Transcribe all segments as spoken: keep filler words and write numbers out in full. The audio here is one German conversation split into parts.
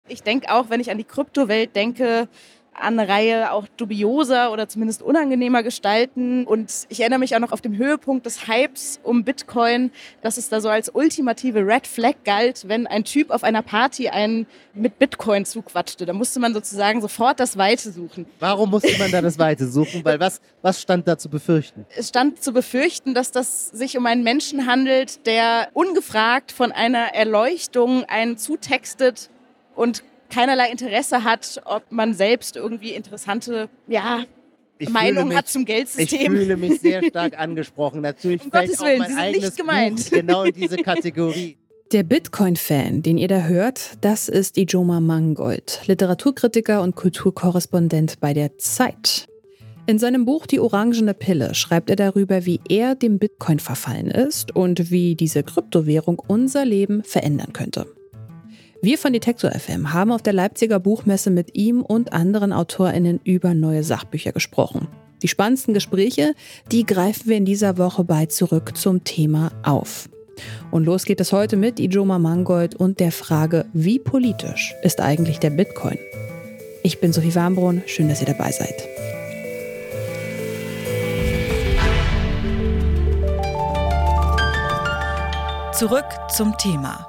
Ich denke auch, wenn ich an die Kryptowelt denke, an eine Reihe auch dubioser oder zumindest unangenehmer Gestalten. Und ich erinnere mich auch noch auf den Höhepunkt des Hypes um Bitcoin, dass es da so als ultimative Red Flag galt, wenn ein Typ auf einer Party einen mit Bitcoin zuquatschte. Da musste man sozusagen sofort das Weite suchen. Warum musste man da das Weite suchen? Weil was, was stand da zu befürchten? Es stand zu befürchten, dass das sich um einen Menschen handelt, der ungefragt von einer Erleuchtung einen zutextet und keinerlei Interesse hat, ob man selbst irgendwie interessante ja, Meinungen hat zum Geldsystem. Ich fühle mich sehr stark angesprochen. Natürlich um fällt Gottes auch Willen, mein Sie sind eigenes nicht gemeint. Buch genau in diese Kategorie. Der Bitcoin-Fan, den ihr da hört, das ist Ijoma Mangold, Literaturkritiker und Kulturkorrespondent bei der Zeit. In seinem Buch Die orangene Pille schreibt er darüber, wie er dem Bitcoin verfallen ist und wie diese Kryptowährung unser Leben verändern könnte. Wir von Detektor F M haben auf der Leipziger Buchmesse mit ihm und anderen AutorInnen über neue Sachbücher gesprochen. Die spannendsten Gespräche, die greifen wir in dieser Woche bei Zurück zum Thema auf. Und los geht es heute mit Ijoma Mangold und der Frage, wie politisch ist eigentlich der Bitcoin? Ich bin Sophie Warmbrunn, schön, dass ihr dabei seid. Zurück zum Thema.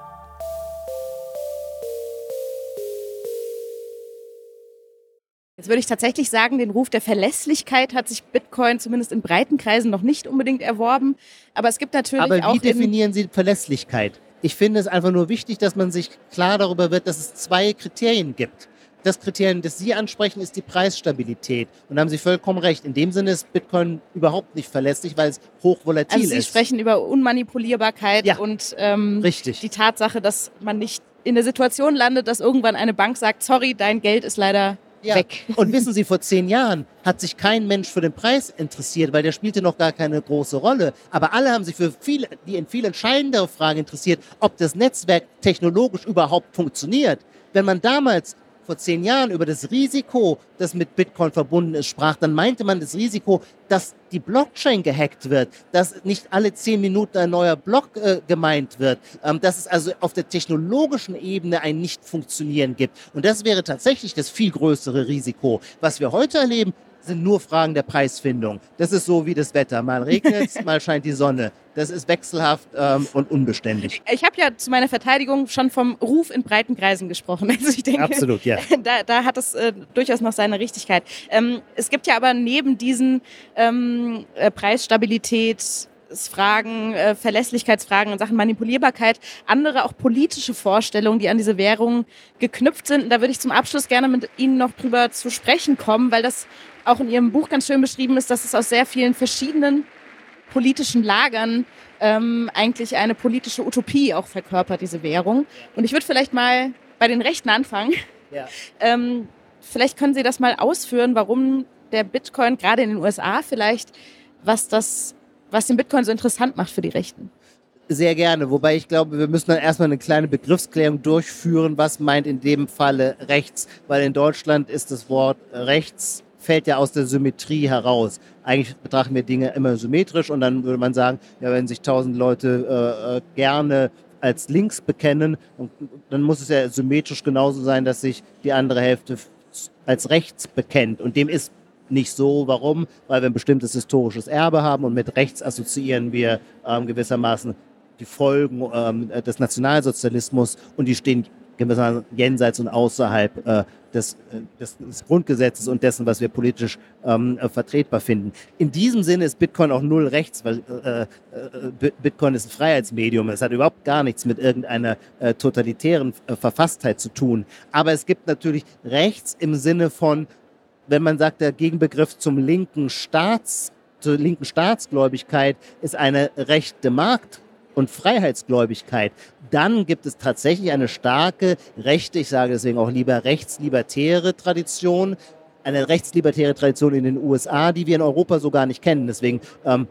Jetzt würde ich tatsächlich sagen, den Ruf der Verlässlichkeit hat sich Bitcoin zumindest in breiten Kreisen noch nicht unbedingt erworben. Aber es gibt natürlich Aber auch... wie definieren Sie Verlässlichkeit? Ich finde es einfach nur wichtig, dass man sich klar darüber wird, dass es zwei Kriterien gibt. Das Kriterium, das Sie ansprechen, ist die Preisstabilität. Und da haben Sie vollkommen recht. In dem Sinne ist Bitcoin überhaupt nicht verlässlich, weil es hochvolatil also Sie ist. Sie sprechen über Unmanipulierbarkeit ja, und ähm, richtig. die Tatsache, dass man nicht in der Situation landet, dass irgendwann eine Bank sagt, sorry, dein Geld ist leider... Ja. weg. Und wissen Sie, vor zehn Jahren hat sich kein Mensch für den Preis interessiert, weil der spielte noch gar keine große Rolle. Aber alle haben sich für viel, die viel entscheidendere Frage interessiert, ob das Netzwerk technologisch überhaupt funktioniert. Wenn man damals vor zehn Jahren über das Risiko, das mit Bitcoin verbunden ist, sprach, dann meinte man das Risiko, dass die Blockchain gehackt wird, dass nicht alle zehn Minuten ein neuer Block äh, gemeint wird, ähm, dass es also auf der technologischen Ebene ein Nicht-Funktionieren gibt. Und das wäre tatsächlich das viel größere Risiko. Was wir heute erleben, sind nur Fragen der Preisfindung. Das ist so wie das Wetter. Mal regnet es, mal scheint die Sonne. Das ist wechselhaft ähm, und unbeständig. Ich habe ja zu meiner Verteidigung schon vom Ruf in breiten Kreisen gesprochen. Also ich denke, absolut, ja. Da, da hat es äh, durchaus noch seine Richtigkeit. Ähm, es gibt ja aber neben diesen ähm, äh, Preisstabilitätsfragen, äh, Verlässlichkeitsfragen und Sachen Manipulierbarkeit, andere auch politische Vorstellungen, die an diese Währung geknüpft sind. Und da würde ich zum Abschluss gerne mit Ihnen noch drüber zu sprechen kommen, weil das auch in Ihrem Buch ganz schön beschrieben ist, dass es aus sehr vielen verschiedenen politischen Lagern ähm, eigentlich eine politische Utopie auch verkörpert, diese Währung. Und ich würde vielleicht mal bei den Rechten anfangen. Ja. Ähm, vielleicht können Sie das mal ausführen, warum der Bitcoin, gerade in den U S A vielleicht, was, das, was den Bitcoin so interessant macht für die Rechten. Sehr gerne, wobei ich glaube, wir müssen dann erstmal eine kleine Begriffsklärung durchführen, was meint in dem Falle rechts, weil in Deutschland ist das Wort rechts fällt ja aus der Symmetrie heraus. Eigentlich betrachten wir Dinge immer symmetrisch und dann würde man sagen, ja, wenn sich tausend Leute äh, gerne als links bekennen, und, dann muss es ja symmetrisch genauso sein, dass sich die andere Hälfte als rechts bekennt. Und dem ist nicht so. Warum? Weil wir ein bestimmtes historisches Erbe haben und mit rechts assoziieren wir ähm, gewissermaßen die Folgen ähm, des Nationalsozialismus und die stehen gewissermaßen jenseits und außerhalb äh, des, des, des Grundgesetzes und dessen, was wir politisch ähm, äh, vertretbar finden. In diesem Sinne ist Bitcoin auch null rechts, weil äh, äh, Bitcoin ist ein Freiheitsmedium. Es hat überhaupt gar nichts mit irgendeiner äh, totalitären äh, Verfasstheit zu tun. Aber es gibt natürlich rechts im Sinne von, wenn man sagt, der Gegenbegriff zum linken Staats, zur linken Staatsgläubigkeit ist eine rechte Markt- und Freiheitsgläubigkeit, dann gibt es tatsächlich eine starke rechte, ich sage deswegen auch lieber rechtslibertäre Tradition, eine rechtslibertäre Tradition in den U S A, die wir in Europa so gar nicht kennen. Deswegen ähm,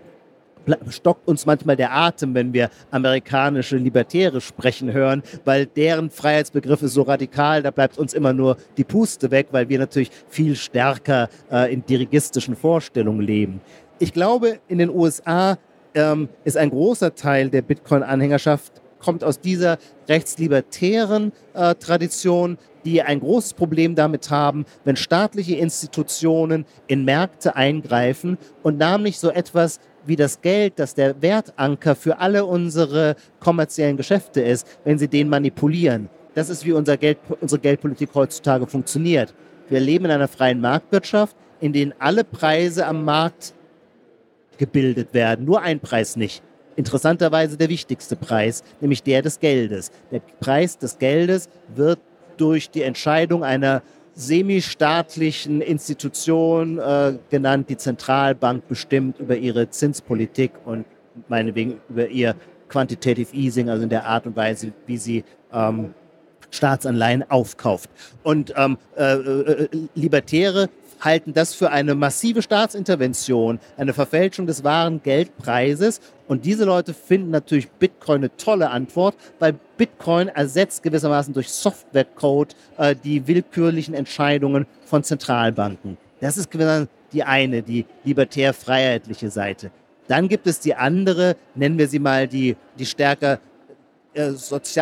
stockt uns manchmal der Atem, wenn wir amerikanische Libertäre sprechen hören, weil deren Freiheitsbegriff ist so radikal, da bleibt uns immer nur die Puste weg, weil wir natürlich viel stärker äh, in dirigistischen Vorstellungen leben. Ich glaube, in den U S A ähm, ist ein großer Teil der Bitcoin-Anhängerschaft kommt aus dieser rechtslibertären äh, Tradition, die ein großes Problem damit haben, wenn staatliche Institutionen in Märkte eingreifen und namentlich so etwas wie das Geld, das der Wertanker für alle unsere kommerziellen Geschäfte ist, wenn sie den manipulieren. Das ist, wie unser Geld, unsere Geldpolitik heutzutage funktioniert. Wir leben in einer freien Marktwirtschaft, in denen alle Preise am Markt gebildet werden, nur ein Preis nicht. Interessanterweise der wichtigste Preis, nämlich der des Geldes. Der Preis des Geldes wird durch die Entscheidung einer semistaatlichen Institution, äh, genannt die Zentralbank, bestimmt über ihre Zinspolitik und meinetwegen über ihr Quantitative Easing, also in der Art und Weise, wie sie ähm, Staatsanleihen aufkauft. Und ähm, äh, äh, Libertäre halten das für eine massive Staatsintervention, eine Verfälschung des wahren Geldpreises. Und diese Leute finden natürlich Bitcoin eine tolle Antwort, weil Bitcoin ersetzt gewissermaßen durch Softwarecode äh, die willkürlichen Entscheidungen von Zentralbanken. Das ist gewissermaßen die eine, die libertär-freiheitliche Seite. Dann gibt es die andere, nennen wir sie mal die, die stärker äh,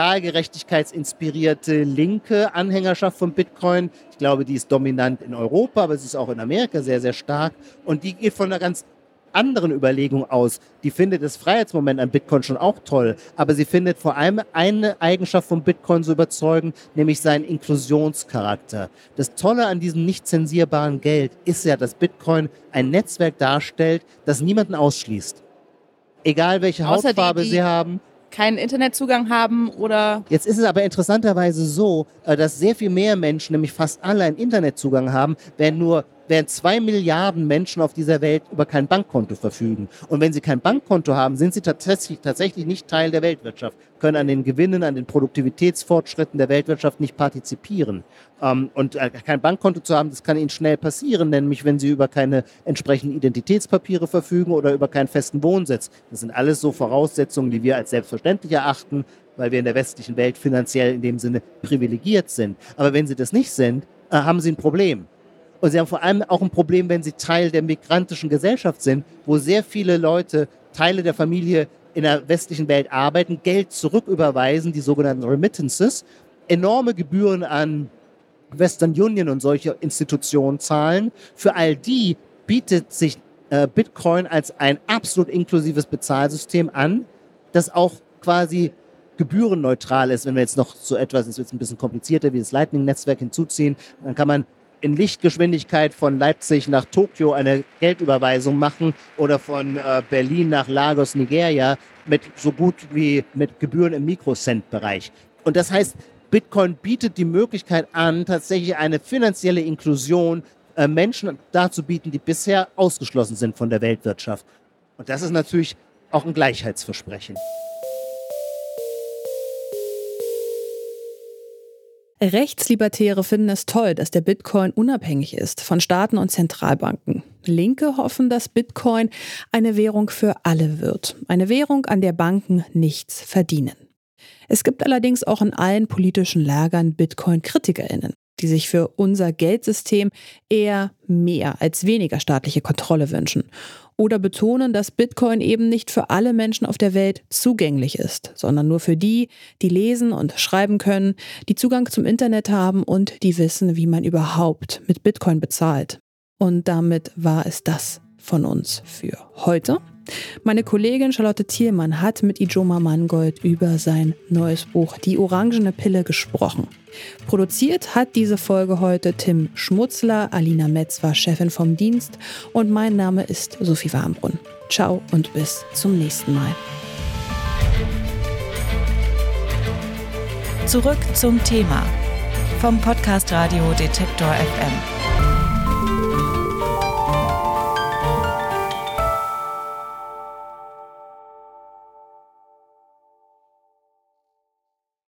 sozialgerechtigkeitsinspirierte linke Anhängerschaft von Bitcoin. Ich glaube, die ist dominant in Europa, aber sie ist auch in Amerika sehr, sehr stark. Und die geht von einer ganz anderen Überlegung aus. Die findet das Freiheitsmoment an Bitcoin schon auch toll, aber sie findet vor allem eine Eigenschaft von Bitcoin so überzeugend, nämlich seinen Inklusionscharakter. Das Tolle an diesem nicht zensierbaren Geld ist ja, dass Bitcoin ein Netzwerk darstellt, das niemanden ausschließt. Egal welche Außer Hautfarbe die, die sie haben. Keinen Internetzugang haben oder... Jetzt ist es aber interessanterweise so, dass sehr viel mehr Menschen, nämlich fast alle, einen Internetzugang haben, während nur während zwei Milliarden Menschen auf dieser Welt über kein Bankkonto verfügen. Und wenn sie kein Bankkonto haben, sind sie tatsächlich, tatsächlich nicht Teil der Weltwirtschaft, können an den Gewinnen, an den Produktivitätsfortschritten der Weltwirtschaft nicht partizipieren. Ähm, und äh, kein Bankkonto zu haben, das kann ihnen schnell passieren, nämlich wenn sie über keine entsprechenden Identitätspapiere verfügen oder über keinen festen Wohnsitz. Das sind alles so Voraussetzungen, die wir als selbstverständlich erachten, weil wir in der westlichen Welt finanziell in dem Sinne privilegiert sind. Aber wenn sie das nicht sind, äh, haben sie ein Problem. Und sie haben vor allem auch ein Problem, wenn sie Teil der migrantischen Gesellschaft sind, wo sehr viele Leute, Teile der Familie in der westlichen Welt arbeiten, Geld zurücküberweisen, die sogenannten Remittances, enorme Gebühren an Western Union und solche Institutionen zahlen. Für all die bietet sich äh, Bitcoin als ein absolut inklusives Bezahlsystem an, das auch quasi gebührenneutral ist. Wenn wir jetzt noch so etwas, das ist jetzt ein bisschen komplizierter, wie das Lightning-Netzwerk hinzuziehen, dann kann man in Lichtgeschwindigkeit von Leipzig nach Tokio eine Geldüberweisung machen oder von äh, Berlin nach Lagos, Nigeria, mit so gut wie mit Gebühren im Mikrocent-Bereich. Und das heißt, Bitcoin bietet die Möglichkeit an, tatsächlich eine finanzielle Inklusion äh, Menschen dazu bieten, die bisher ausgeschlossen sind von der Weltwirtschaft. Und das ist natürlich auch ein Gleichheitsversprechen. Rechtslibertäre finden es toll, dass der Bitcoin unabhängig ist von Staaten und Zentralbanken. Linke hoffen, dass Bitcoin eine Währung für alle wird. Eine Währung, an der Banken nichts verdienen. Es gibt allerdings auch in allen politischen Lagern Bitcoin-KritikerInnen, die sich für unser Geldsystem eher mehr als weniger staatliche Kontrolle wünschen. Oder betonen, dass Bitcoin eben nicht für alle Menschen auf der Welt zugänglich ist, sondern nur für die, die lesen und schreiben können, die Zugang zum Internet haben und die wissen, wie man überhaupt mit Bitcoin bezahlt. Und damit war es das von uns für heute. Meine Kollegin Charlotte Thielmann hat mit Ijoma Mangold über sein neues Buch Die orangene Pille gesprochen. Produziert hat diese Folge heute Tim Schmutzler, Alina Metz war Chefin vom Dienst und mein Name ist Sophie Warmbrunn. Ciao und bis zum nächsten Mal. Zurück zum Thema vom Podcast Radio Detektor F M.